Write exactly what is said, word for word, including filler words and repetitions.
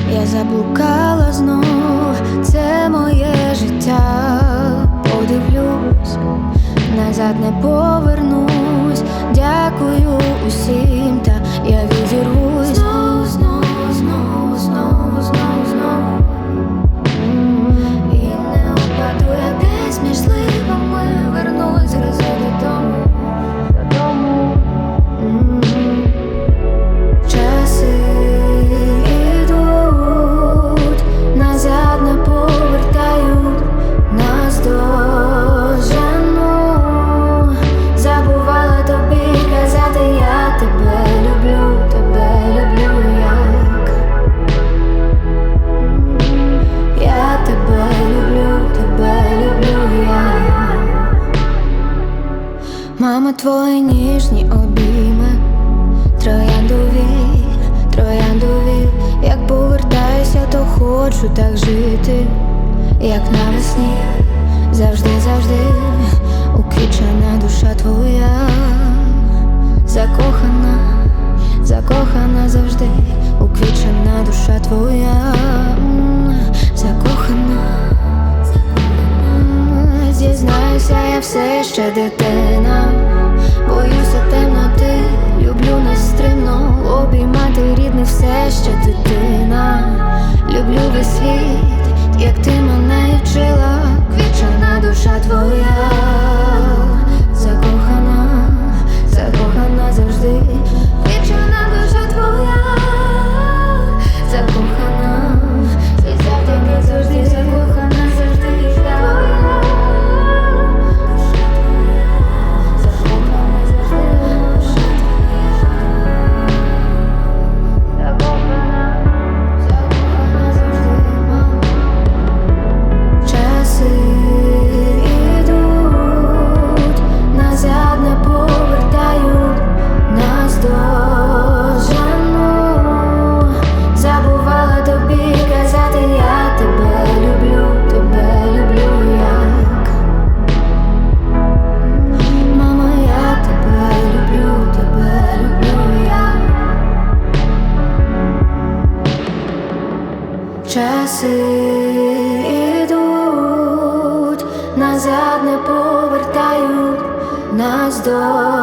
Я заблукала знов, це моє життя. Подивлюсь, назад не повернусь. Дякую усім, та я відірвусь знову, знову, знову, знову, знову, знову. І не упаду я десь між сливами. Вернусь грозу додому, додому. Часи ідуть, назад не повертають, нас дожену. Забувала тобі казати, я тебе люблю, тебе люблю як. Я тебе люблю, тебе люблю як. Мама, твої ніжні обійми, трояндові, трояндові. Як повертаюся, то хочу так жити, як навесні, завжди, завжди. Уквічена душа твоя, закохана, закохана завжди. Уквічена душа твоя, закохана, закохана. Зізнаюся, я все ще дитина, боюся темноти, люблю нестримно обіймати рідних, все ще дитина. Люблю весь світ, як ти мене і вчила. Квічена душа твоя, закохана, закохана завжди. Квічена душа твоя, закохана, і завжди, завжди закохана завжди. Часи ідуть, назад не повертають, нас до